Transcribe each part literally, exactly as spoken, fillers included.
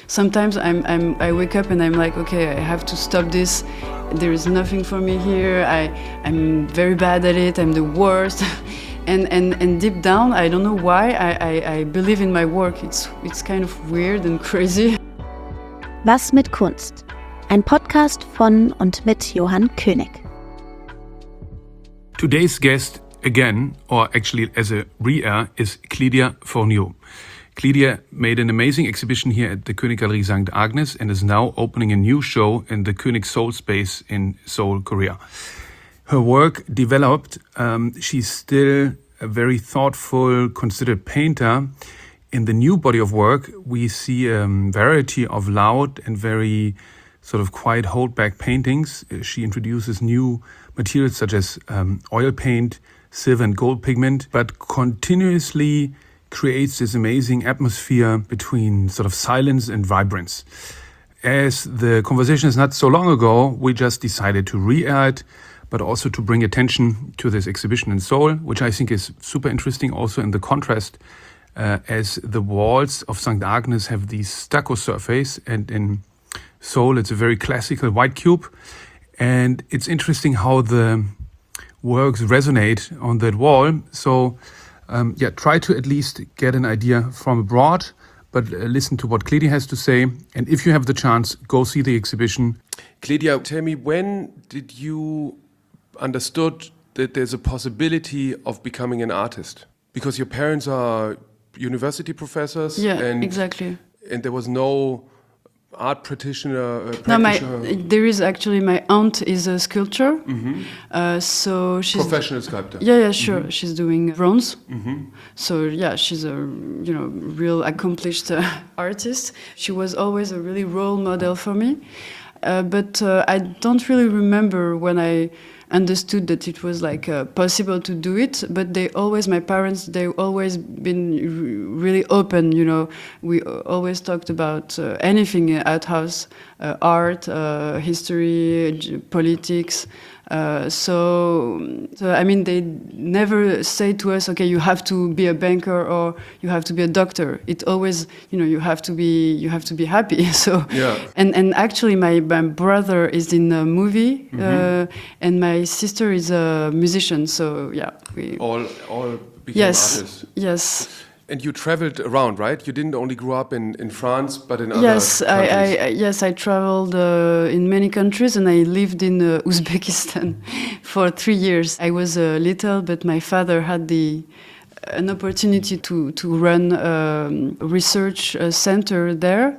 sometimes I'm, I'm, I wake up and I'm like, okay, I have to stop this. There is nothing for me here. I, I'm very bad at it. I'm the worst. and, and, and deep down, I don't know why, I, I, I believe in my work. It's, it's kind of weird and crazy. Was mit Kunst? Ein Podcast von und mit Johann König. Today's guest, again, or actually as a re-air, is Clydia Fourniaux. Clydia made an amazing exhibition here at the Koenig Galerie Sankt Agnes and is now opening a new show in the Koenig Seoul Space in Seoul, Korea. Her work developed, um, she's still a very thoughtful, considered painter. In the new body of work, we see a um, variety of loud and very sort of quiet hold-back paintings. She introduces new materials such as um, oil paint, silver and gold pigment, but continuously creates this amazing atmosphere between sort of silence and vibrance. As the conversation is not so long ago, we just decided to re-air it, but also to bring attention to this exhibition in Seoul, which I think is super interesting also in the contrast, uh, as the walls of Sankt Agnes have this stucco surface, and in Seoul it's a very classical white cube. And it's interesting how the works resonate on that wall. So Um, yeah, try to at least get an idea from abroad, but uh, listen to what Clydia has to say. And if you have the chance, go see the exhibition. Clydia, tell me, when did you understood that there's a possibility of becoming an artist? Because your parents are university professors. Yeah, and, exactly. And there was no art practitioner. Uh, no, my practitioner. there is actually my aunt is a sculptor, Mm-hmm. uh, so she's professional sculptor. Yeah, yeah, sure. Mm-hmm. She's doing bronze. Mm-hmm. So yeah, she's a you know real accomplished uh, artist. She was always a really role model for me, uh, but uh, I don't really remember when I understood that it was like uh, possible to do it. But they always, my parents, they always been r- really open. You know, we always talked about uh, anything at house, uh, art, uh, history, g- politics. Uh, so, so, I mean, they never say to us, okay, you have to be a banker or you have to be a doctor. It always, you know, you have to be, you have to be happy. So, yeah. and and actually, my, my brother is in a movie, mm-hmm. uh, and my sister is a musician. So, yeah, we all all became yes, artists. Yes. And you traveled around, right? You didn't only grow up in, in France, but in other yes, countries. I, I, yes, I traveled uh, in many countries, and I lived in uh, Uzbekistan for three years. I was uh, little, but my father had the an opportunity to to run a um, research uh, center there,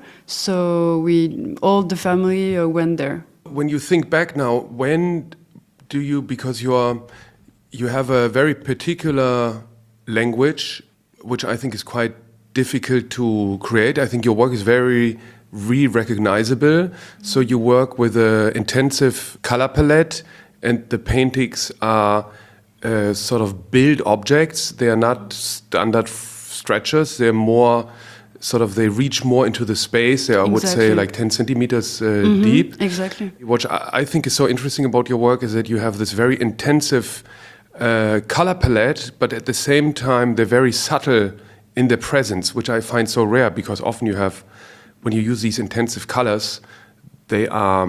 so we all the family uh, went there. When you think back now, when do you, because you are you have a very particular language, which I think is quite difficult to create. I think your work is very re-recognizable. So you work with an intensive color palette, and the paintings are uh, sort of built objects. They are not standard f- stretchers. They're more sort of, they reach more into the space. They are, I would say, like ten centimeters uh, mm-hmm, deep. Exactly. What I, I think is so interesting about your work is that you have this very intensive Uh, color palette, but at the same time they're very subtle in their presence, which I find so rare, because often you have, when you use these intensive colors, they are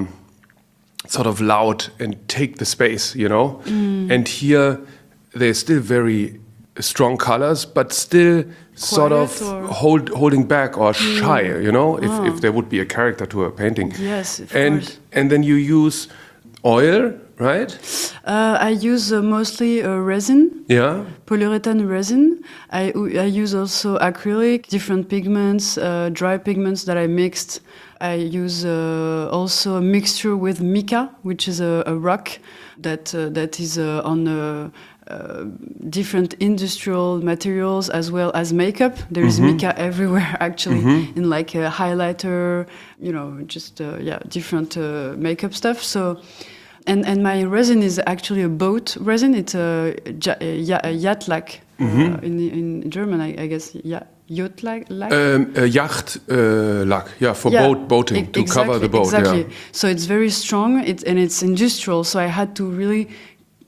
sort of loud and take the space, you know? Mm. And here they're still very strong colors, but still Quiet sort of hold, holding back or shy, mm. you know, if, oh. if there would be a character to a painting. Yes, of and, course. And then you use oil, right? Uh, I use uh, mostly uh, resin, yeah, polyurethane resin. I, I use also acrylic, different pigments, uh, dry pigments that I mixed. I use uh, also a mixture with mica, which is a, a rock that uh, that is uh, on uh, uh, different industrial materials as well as makeup. There is mm-hmm. mica everywhere, actually, mm-hmm. in like a highlighter, you know, just uh, yeah, different uh, makeup stuff. So. And and my resin is actually a boat resin. It's a, a, a yacht lac mm-hmm. uh, in in German, I, I guess. Yeah, yacht lac. Um, a yacht uh, lac, yeah, for yeah, boat boating e- to exactly, cover the boat. Exactly. Yeah. So it's very strong. It's and it's industrial. So I had to really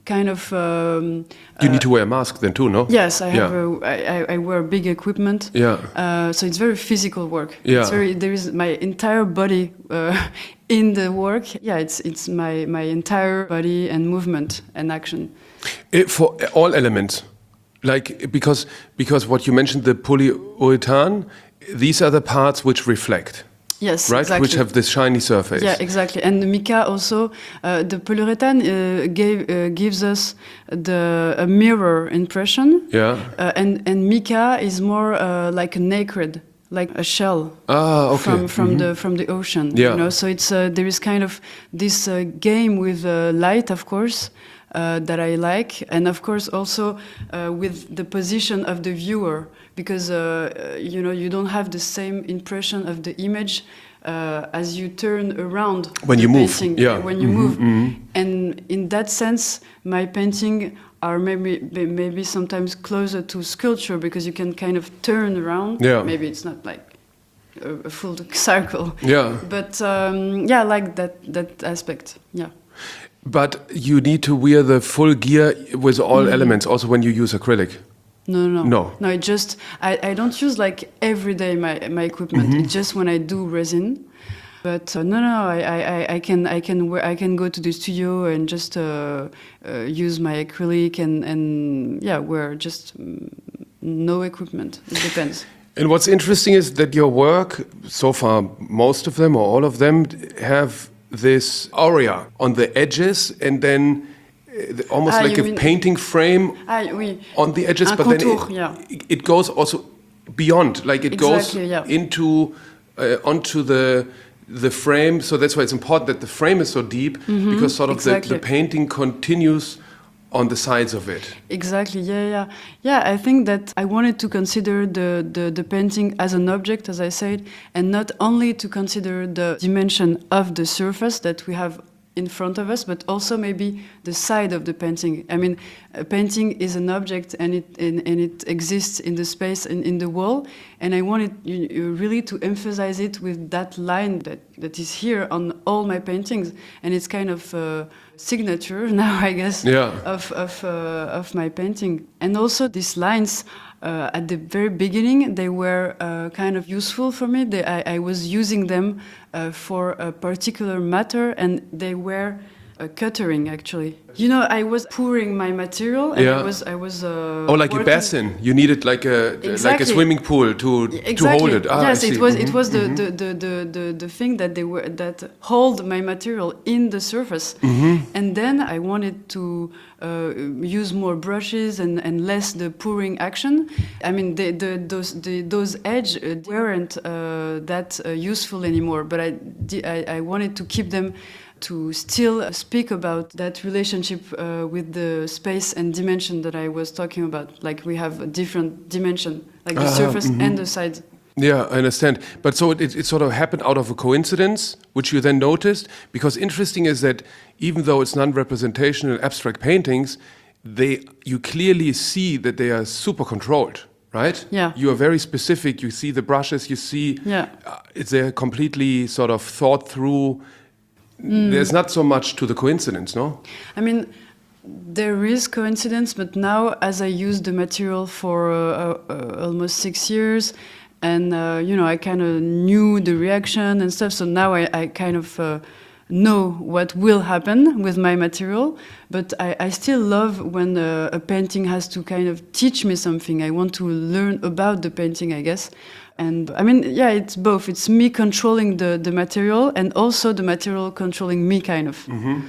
kind of. Um, You uh, need to wear a mask then too, no? Yes, I have. Yeah. A, I, I- I wear big equipment. Yeah. Uh, so it's very physical work. Yeah. It's very. There is my entire body uh, in the work. Yeah, it's it's my my entire body and movement and action. It, for all elements, like because because what you mentioned, the polyurethane, these are the parts which reflect, Yes, right? exactly. Which have this shiny surface. Yeah, exactly. And the mica also, uh, the polyurethane uh, gave, uh, gives us the a mirror impression. Yeah. Uh, and and mica is more uh, like a nacre, like a shell. Ah, okay. From from the from the ocean. Yeah. You know, so it's uh, there is kind of this uh, game with uh, light, of course. Uh, that I like, and of course also uh, with the position of the viewer, because uh, uh, you know you don't have the same impression of the image uh, as you turn around When the you move, painting, yeah. when you move, and in that sense, my painting are maybe maybe sometimes closer to sculpture because you can kind of turn around. Yeah. Maybe it's not like a, a full circle. Yeah. But um, yeah, I like that that aspect. Yeah. But you need to wear the full gear with all Mm-hmm. elements, also when you use acrylic. No, no, No. no. It just I, I don't use like every day my my equipment. Mm-hmm. It's just when I do resin. But uh, no, no, I, I, I can I can wear, I can go to the studio and just uh, uh, use my acrylic and and yeah, wear just mm, no equipment. It depends. And what's interesting is that your work, so far, most of them or all of them, have this aura on the edges, and then uh, almost Ah, like you a mean- painting frame Ah, oui. on the edges, Un but then contour, it, yeah. it goes also beyond, like it Exactly, goes yeah. into uh, onto the the frame. So that's why it's important that the frame is so deep, because sort of the, exactly. the painting continues on the sides of it. Exactly. Yeah, yeah, yeah. I think that I wanted to consider the, the the painting as an object, as I said, and not only to consider the dimension of the surface that we have in front of us, but also maybe the side of the painting. I mean, a painting is an object, and it and, and it exists in the space and in the wall. And I wanted you, you really to emphasize it with that line that, that is here on all my paintings, and it's kind of uh, signature now, I guess, Yeah. of of uh, of my painting. And also these lines. Uh, at the very beginning, they were uh, kind of useful for me. They, I, I was using them uh, for a particular matter, and they were uh, cuttering actually. You know, I was pouring my material, and Yeah. I was I was. Uh, Oh, like a working- basin. You needed like a like a Exactly. swimming pool to to Exactly. hold it. Ah, I yes, see. it was. It Mhm. was the, the, the, the, the, the thing that they were that hold my material in the surface, Mm-hmm. and then I wanted to uh, use more brushes and, and less the pouring action. I mean, the, the, those the, those edge uh, weren't uh, that uh, useful anymore. But I, di- I I wanted to keep them to still speak about that relationship uh, with the space and dimension that I was talking about. Like we have a different dimension, like the Ah, surface and the sides. Yeah, I understand. But so it, it sort of happened out of a coincidence, which you then noticed. Because interesting is that even though it's non-representational abstract paintings, they you clearly see that they are super controlled, right? Yeah. You are very specific. You see the brushes. You see. Yeah. Uh, it's they're completely sort of thought through. There's not so much to the coincidence, no? I mean, there is coincidence, but now as I use the material for uh, uh, almost six years, and uh, you know, I kind of knew the reaction and stuff. So now I, I kind of uh, know what will happen with my material. But I, I still love when uh, a painting has to kind of teach me something. I want to learn about the painting, I guess. And I mean, yeah, it's both. It's me controlling the, the material, and also the material controlling me, kind of.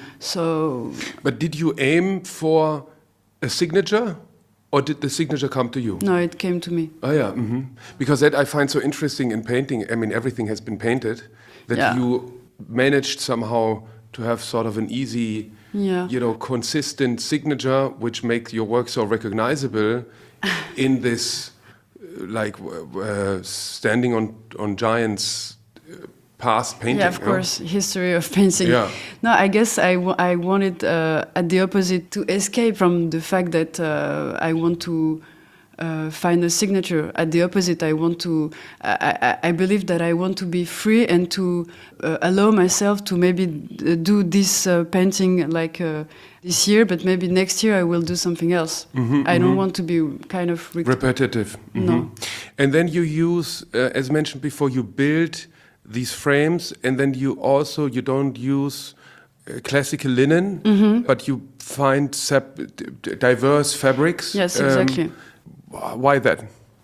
So But did you aim for a signature, or did the signature come to you? no, it came to me. Oh yeah, hmm because that I find so interesting in painting. I mean, everything has been painted. That Yeah. you managed somehow to have sort of an easy, Yeah. you know, consistent signature, which makes your work so recognizable in this, uh, like, w- uh, standing on on giants, uh, past painting. Yeah, of you know? course, history of painting. Yeah. No, I guess I, w- I wanted uh, at the opposite to escape from the fact that uh, I want to uh, find a signature. At the opposite, I want to. I, I, I believe that I want to be free and to uh, allow myself to maybe d- do this uh, painting like uh, this year, but maybe next year I will do something else. Mhm, I don't mhm. want to be kind of re- Repetitive. No. Mhm. And then you use, uh, as mentioned before, you build these frames, and then you also you don't use uh, classical linen, Mm-hmm. but you find sep- d- d- diverse fabrics. Yes, Um, exactly. wh- why that?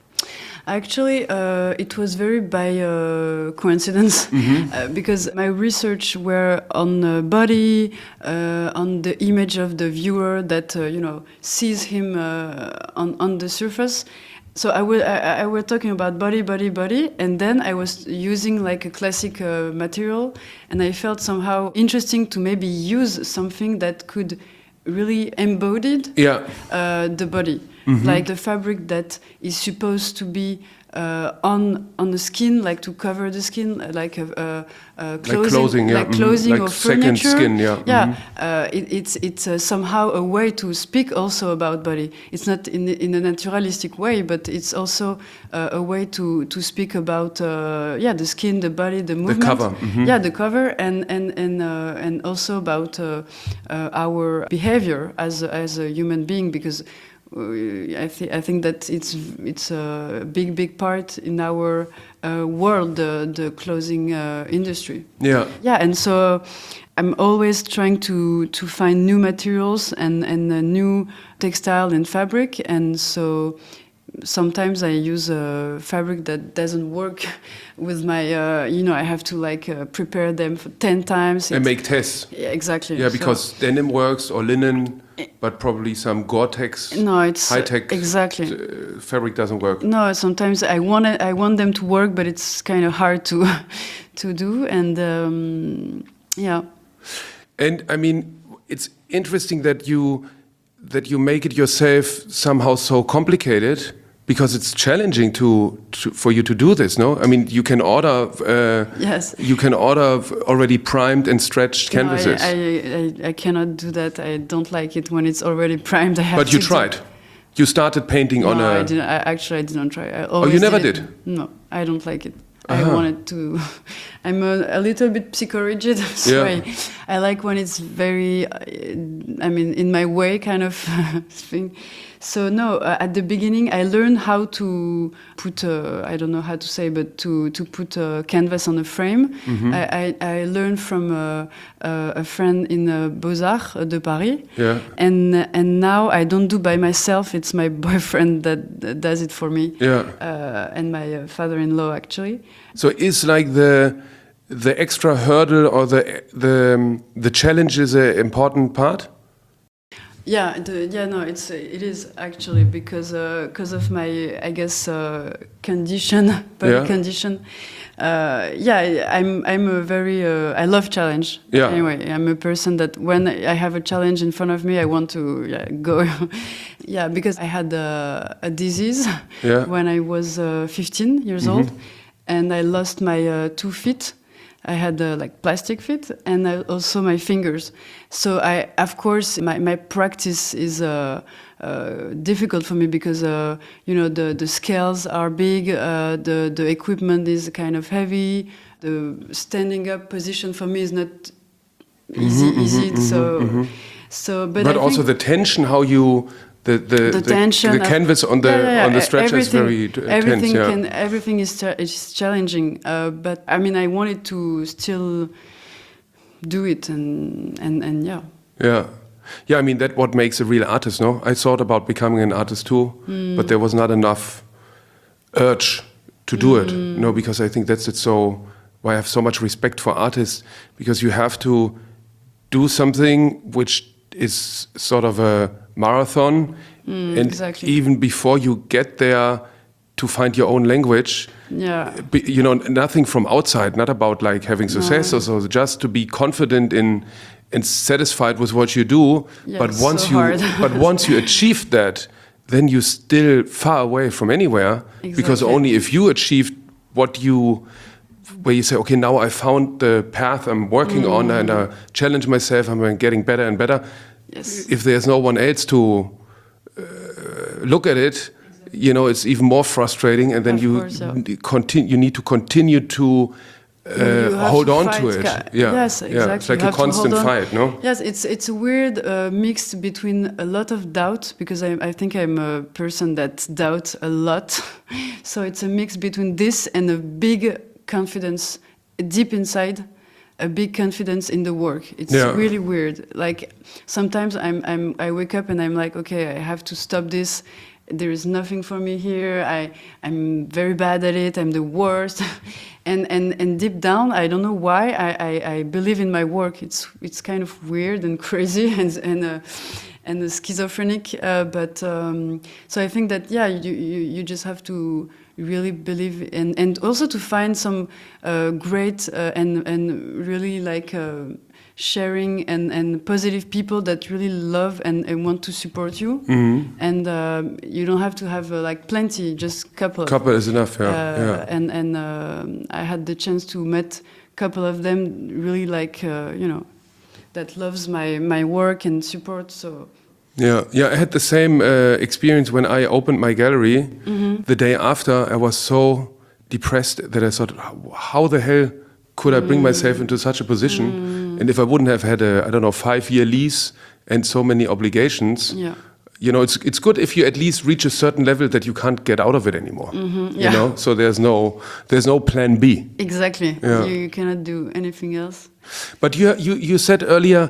Actually, uh, it was very by uh, coincidence uh, because my research were on uh, body, uh, on the image of the viewer that uh, you know sees him uh, on on the surface. So I will I, I were talking about body, body, body, and then I was using like a classic uh, material, and I felt somehow interesting to maybe use something that could really embodied Yeah. uh, the body, like the fabric that is supposed to be uh, on on the skin, like to cover the skin, uh, like a, a, a clothing, clothing, yeah. like Mhm. clothing Like or second furniture. skin, yeah. yeah. Mhm. Uh, it, it's it's uh, somehow a way to speak also about body. It's not in in a naturalistic way, but it's also uh, a way to to speak about uh, yeah the skin, the body, the movement. cover, mhm. Yeah, the cover, and and and uh, and also about uh, uh, our behavior as a, as a human being, because uh, I think I think that it's it's a big big part in our uh, world, the the clothing uh, industry. Yeah. Yeah, and so I'm always trying to to find new materials and and uh, new textile and fabric, and so sometimes I use a fabric that doesn't work with my, uh, you know, I have to like uh, prepare them for ten times. And It's- make tests. Yeah, exactly. Yeah, So- because denim works or linen, but probably some Gore-Tex no, it's uh, high-tech exactly. uh, fabric doesn't work. No, sometimes I want it, I want them to work, but it's kind of hard to to do, and um, yeah. And I mean, it's interesting that you that you make it yourself somehow so complicated, because it's challenging to, to for you to do this. No, I mean, you can order uh, Yes. you can order already primed and stretched No, canvases. I, I, I, I cannot do that. I don't like it when it's already primed. I have but you to do- tried. You started painting No, on a. I didn't. I, actually, I didn't try. I Oh, you always never it. did? No, I don't like it. I Uh-huh. wanted to. I'm a, a little bit psychorigid, so Yeah. I, I like when it's very. uh, I mean, in my way, kind of thing. So no, uh, at the beginning, I learned how to put. Uh, I don't know how to say, but to to put a canvas on a frame. Mm-hmm. I, I I learned from a, a, a friend in uh, Beaux-Arts de Paris. Yeah. And and now I don't do by myself. It's my boyfriend that, that does it for me. Yeah. Uh, and my uh, father-in-law actually. So is like the the extra hurdle or the the um, the challenge is an important part. Yeah, the, yeah, no, it's uh, it is actually because because of my I guess uh, condition, body Yeah. condition. Uh, yeah, I- I'm I'm a very uh, I love challenge. Yeah. Anyway, I'm a person that when I have a challenge in front of me, I want to yeah, go. Yeah, because I had a, a disease Yeah. when I was uh, fifteen years old, and I lost my uh, two feet. I had uh, like plastic feet, and I, also my fingers. So I, of course, my, my practice is uh, uh, difficult for me because uh, you know the, the scales are big, uh, the the equipment is kind of heavy. The standing up position for me is not easy. easy. so so, but, But I also think the tension, how you the the the tension, the of- canvas on the Yeah, yeah, yeah, on the e- stretcher is everything- very uh, everything tense. Yeah. can everything is cha- is challenging. Uh, but I mean, I wanted to still do it, and and and yeah. Yeah. Yeah, I mean, that what makes a real artist, no? I thought about becoming an artist too, Hmm. but there was not enough urge to do it, Hmm. you know, because I think that's it so, why I have so much respect for artists, because you have to do something which is sort of a marathon, and Hmm, exactly. even before you get there to find your own language, Yeah. be- you know, nothing from outside, not about like having success or so, just to be confident in and satisfied with what you do. Yeah, but it's once so you hard. but once you achieve that, then you're still far away from anywhere, because Exactly. only if you achieved what you where you say, okay, now I found the path I'm working Mm. on, and I challenge myself, I'm getting better and better. Yes. If there's no one else to uh, look at it, you know, it's even more frustrating, and then Of you course, yeah. continue. You need to continue to uh, You have hold to on fight to it. ca- Yeah, Yes, yeah. exactly. It's like You a have to hold constant on. fight, no? Yes, it's it's a weird uh, mix between a lot of doubt, because I, I think I'm a person that doubts a lot. So it's a mix between this and a big confidence deep inside, a big confidence in the work. It's Yeah. really weird. Like sometimes I'm I'm I wake up and I'm like, okay, I have to stop this. There is nothing for me here. I, I'm very bad at it. I'm the worst. and, and, and deep down, I don't know why, I, I, I believe in my work. It's, it's kind of weird and crazy and, and, uh, and uh, schizophrenic. Uh, but um, so I think that, yeah, you, you, you just have to really believe in, and also to find some uh, great uh, and, and really like uh, sharing and, and positive people that really love and, and want to support you. Mm-hmm. And uh, you don't have to have uh, like plenty, just couple. Couple is enough. Yeah, Uh, yeah. And and uh, I had the chance to meet a couple of them really like uh, you know, that loves my my work and support. So Yeah, yeah. I had the same uh, experience when I opened my gallery. The day after, I was so depressed that I thought, "How- how the hell could I bring myself into such a position? And if I wouldn't have had a, I don't know, five-year lease and so many obligations, yeah. you know, it's it's good if you at least reach a certain level that you can't get out of it anymore. You yeah. know, so there's no there's no plan B. Exactly. Yeah. You, you cannot do anything else. But you you you said earlier,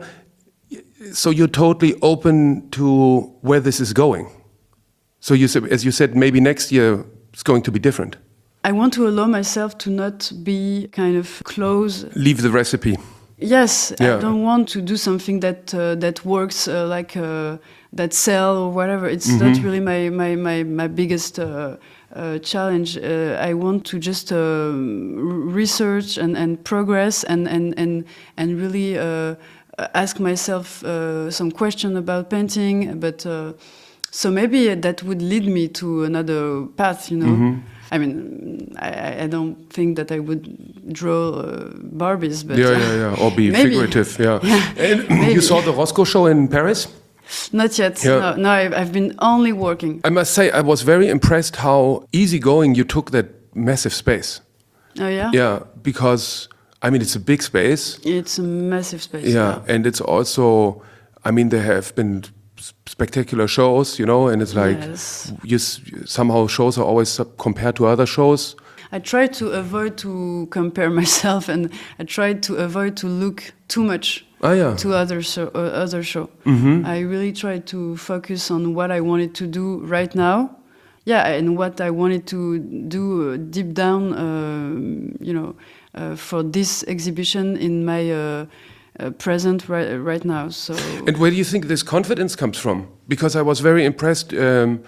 so you're totally open to where this is going. So you said, as you said, maybe next year it's going to be different. I want to allow myself to not be kind of close. Leave the recipe. Yes, Yeah. I don't want to do something that uh, that works uh, like uh, that sell or whatever. It's not really my my my, my biggest uh, uh, challenge. Uh, I want to just uh, r- research and, and progress and and and and really uh, ask myself uh, some question about painting. But uh, so maybe that would lead me to another path, you know. I mean, I, I don't think that I would draw uh, Barbies, but Yeah, yeah, yeah. Or be maybe. figurative. Yeah. And Maybe. you saw the Roscoe show in Paris? Not yet. Yeah. No, no I've, I've been only working. I must say, I was very impressed how easygoing you took that massive space. Oh yeah. Yeah, because I mean, it's a big space. It's a massive space. Yeah, and it's also, I mean, there have been s- spectacular shows, you know, and it's like Yes. you s- somehow shows are always sub- compared to other shows. I try to avoid to compare myself, and I try to avoid to look too much Ah, yeah. to other show. Uh, other show. Mm-hmm. I really try to focus on what I wanted to do right now. Yeah, and what I wanted to do uh, deep down, uh, you know, uh, for this exhibition in my uh, uh, present right, right now. So And where do you think this confidence comes from? Because I was very impressed. Um,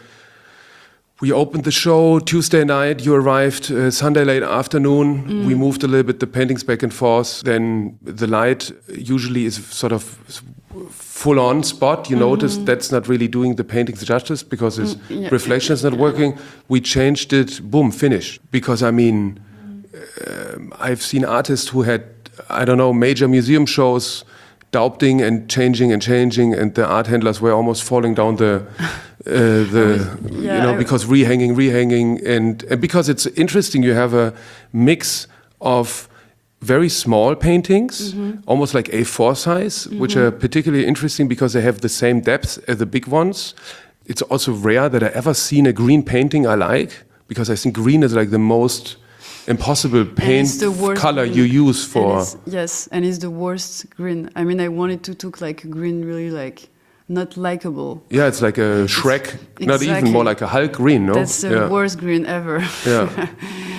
we opened the show Tuesday night. You arrived uh, Sunday late afternoon. We moved a little bit the paintings back and forth. Then the light usually is sort of full on spot. You notice that's not really doing the paintings justice because its yeah. reflection is not working. We changed it. Boom, finish. Because I mean, um, I've seen artists who had, I don't know, major museum shows, daubting and changing and changing, and the art handlers were almost falling down the, uh, the yeah, you know, I- because rehanging, rehanging, and, and because it's interesting, you have a mix of very small paintings, almost like A four size, which are particularly interesting because they have the same depth as the big ones. It's also rare that I ever seen a green painting I like, because I think green is like the most impossible And paint it's the worst color green. you use And for. it's- yes, and it's the worst green. I mean, I wanted to took like a green really like not likable. Yeah, it's like a Shrek, not even exactly. more like a Hulk green, no? That's the yeah. worst green ever. Yeah.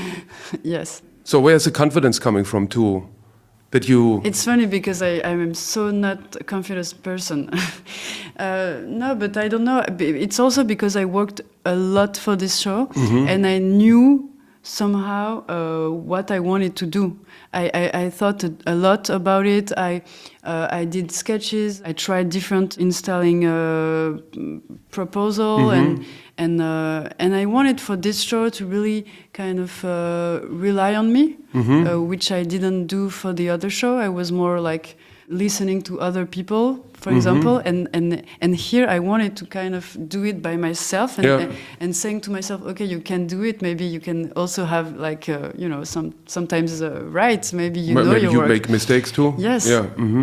Yes. So where's the confidence coming from too? That you It's funny because I, I'm so not a confident person. uh, no, but I don't know. It's also because I worked a lot for this show, and I knew somehow uh, what I wanted to do. I, I, I thought a- a lot about it. I uh, I did sketches. I tried different installing uh, proposal and and uh, and I wanted for this show to really kind of uh, rely on me, uh, which I didn't do for the other show. I was more like listening to other people, for example, and, and and here I wanted to kind of do it by myself and Yeah. and, and saying to myself, okay, you can do it. Maybe you can also have like uh, you know some sometimes uh, right. Maybe you Ma- know Maybe your you work. make mistakes too. Yes. Yeah. hmm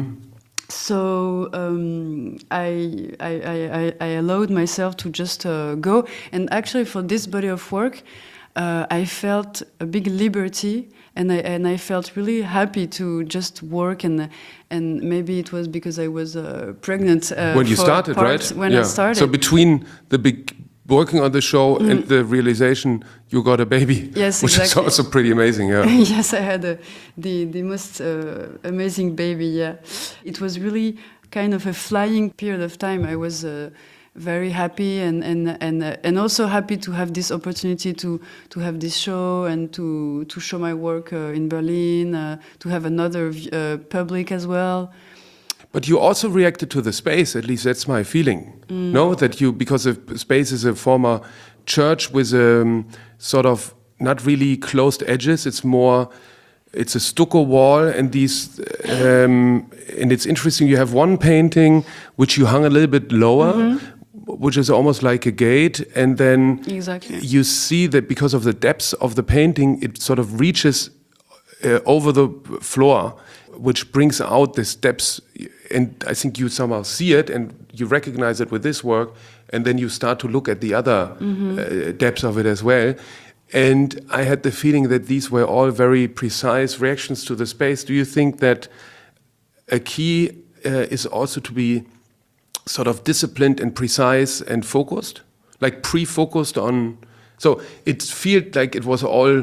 So um, I, I, I, I allowed myself to just uh, go. And actually, for this body of work, uh, I felt a big liberty, and I and I felt really happy to just work. And and maybe it was because I was uh, pregnant uh, When you for started, part right? When yeah. I started. So between the big working on the show and the realization you got a baby, Yes, which is exactly. also pretty amazing. Yeah. Yes, I had a, the the most uh, amazing baby. Yeah, it was really kind of a flying period of time. I was uh, very happy and and and uh, and also happy to have this opportunity to to have this show and to to show my work uh, in Berlin, uh, to have another uh, public as well. But you also reacted to the space, at least that's my feeling. No, that you, because of space is a former church with a um, sort of not really closed edges. It's more, it's a stucco wall, and these, um, and it's interesting. You have one painting which you hung a little bit lower, which is almost like a gate, and then Exactly. you see that because of the depths of the painting, it sort of reaches uh, over the floor, which brings out the steps. And I think you somehow see it and you recognize it with this work, and then you start to look at the other uh, depths of it as well. And I had the feeling that these were all very precise reactions to the space. Do you think that a key uh, is also to be sort of disciplined and precise and focused? Like pre-focused on... So it felt like it was all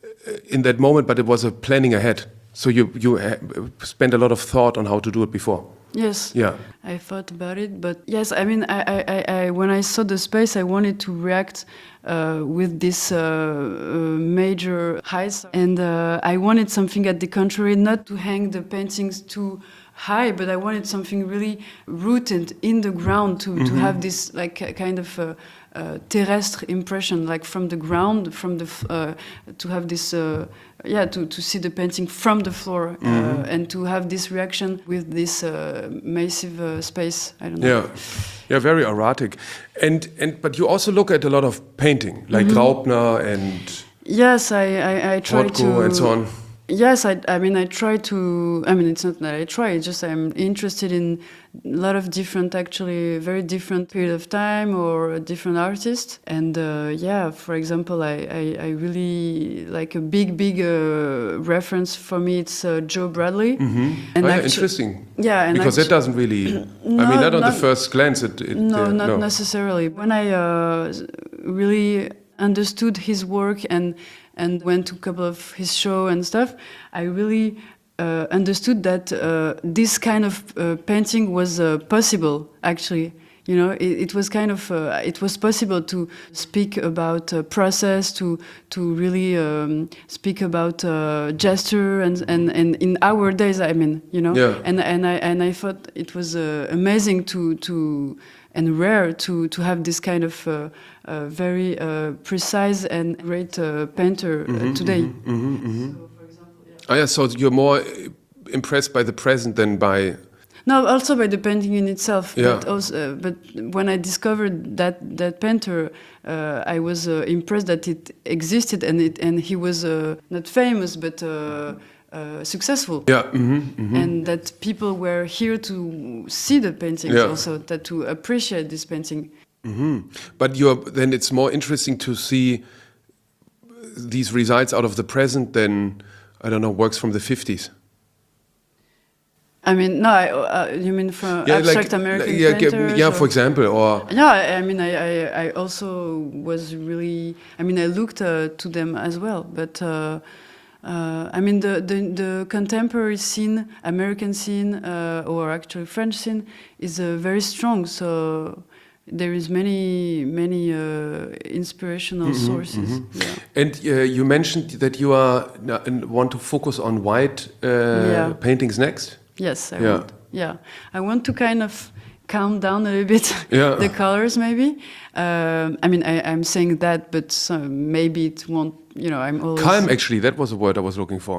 in that moment, but it was a planning ahead. So you you ha- spent a lot of thought on how to do it before. Yes. Yeah. I thought about it, but yes, I mean, I, I, I, I when I saw the space, I wanted to react uh, with this uh, uh, major heights, and uh, I wanted something at the contrary, not to hang the paintings too high, but I wanted something really rooted in the ground to, to have this like a kind of uh, uh, terrestre impression, like from the ground, from the f- uh, to have this. Uh, Yeah, to, to see the painting from the floor uh, and to have this reaction with this uh, massive uh, space. I don't know. Yeah, yeah, very erratic, and and but you also look at a lot of painting, like Graupner and Yes, I I, I try Rothko to. and so on. Yes, I, I mean, I try to. I mean, it's not that I try. It's just I'm interested in a lot of different, actually, very different period of time or different artists. And uh, yeah, for example, I, I, I really like a big, big uh, reference for me. It's uh, Joe Bradley. Mm-hmm. And Oh, yeah, actu- interesting. Yeah, and Because actu- that doesn't really. I No, mean, not on the not- first glance. It, it No, uh, not no. necessarily. When I uh, really understood his work and and went to a couple of his show and stuff, I really uh, understood that uh, this kind of uh, painting was uh, possible. Actually, you know, it, it was kind of uh, it was possible to speak about uh, process, to to really um, speak about uh, gesture, and, and and in our days, I mean, you know, Yeah. and and I and I thought it was uh, amazing to to. and rare to, to have this kind of uh, uh, very uh, precise and great uh, painter uh, today. So, for example, yeah. Oh, yeah, so you're more uh, impressed by the present than by. No, also by the painting in itself. Yeah. But, also, uh, but when I discovered that that painter, uh, I was uh, impressed that it existed, and it and he was uh, not famous, but. Uh, Uh, successful, Yeah. hmm hmm and that people were here to see the paintings Yeah. also, that to appreciate this painting. But you're then it's more interesting to see these results out of the present than I don't know works from the fifties. I mean, no, I, uh, you mean from abstract American like, yeah, painters? yeah, or- for example, or Yeah, I, I mean, I, I, I also was really. I mean, I looked uh, to them as well, but uh, uh, I mean, the, the the contemporary scene, American scene, uh, or actually French scene, is uh, very strong. So there is many many uh, inspirational sources. Yeah. and uh, you mentioned that you are uh, want to focus on white uh, Yeah. paintings next. Yes, I Yeah. want. Yeah, I want to kind of calm down a little bit Yeah. the colors, maybe. Um, I mean, I, I'm saying that, but uh, maybe it won't. You know, I'm always Calm, actually, that was the word I was looking for.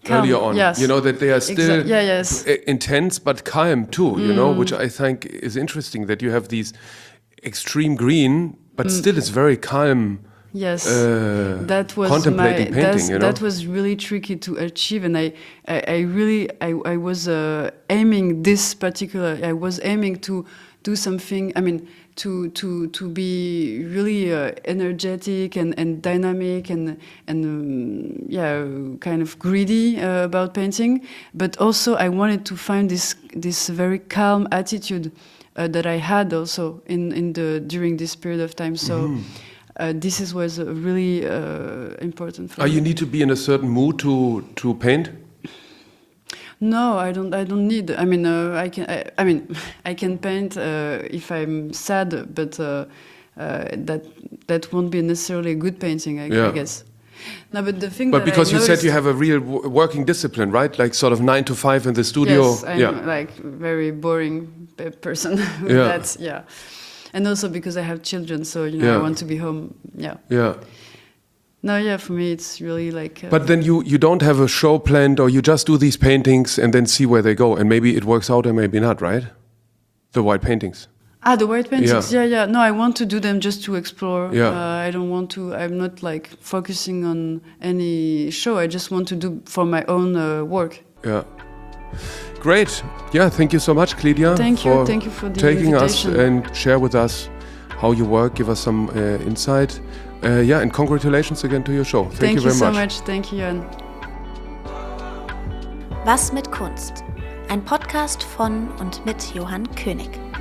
Calm, earlier on. yes. You know, that they are still Exa- yeah, yes. i- intense but calm too, you know, which I think is interesting that you have these extreme green, but still it's very calm. Yes, uh, that was contemplating my, painting, that's- you know? that was really tricky to achieve, and I, I, I really, I, I was uh, aiming this particular. I was aiming to do something. I mean, to to to be really uh, energetic and, and dynamic and and um, yeah, kind of greedy uh, about painting. But also, I wanted to find this this very calm attitude uh, that I had also in in the during this period of time. So. Uh, this is was uh, really uh, important for Are me. you need to be in a certain mood to to paint? No, I don't. I don't need. I mean, uh, I can. I, I mean, I can paint uh, if I'm sad, but uh, uh, that that won't be necessarily a good painting. I, Yeah. I guess. No, but the thing. But that because I you said noticed- you have a real w- working discipline, right? Like sort of nine to five in the studio. Yes, I'm yeah. like very boring pe- person. with Yeah. that, yeah. And also because I have children, so you know Yeah. I want to be home. Yeah. Yeah. No, yeah. For me, it's really like. Uh, But then you, you don't have a show planned, or you just do these paintings and then see where they go, and maybe it works out or maybe not, right? The white paintings. Ah, the white paintings. Yeah. Yeah, yeah. No, I want to do them just to explore. Yeah. Uh, I don't want to. I'm not like focusing on any show. I just want to do for my own uh, work. Yeah. Great. Yeah, thank you so much, Clydia, Thank you. for Thank you for the taking us invitation. and share with us how you work, give us some uh, insight. Uh, yeah, and congratulations again to your show. Thank, Thank you very so much. much. Thank you, Jan. Was mit Kunst? Ein Podcast von und mit Johann König.